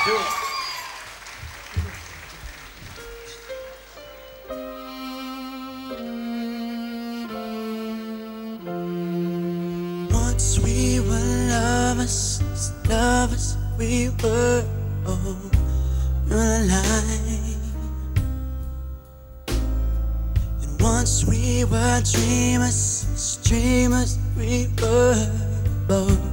Do it. Once we were lovers we were. Oh, you're alive. And once we were dreamers we were both.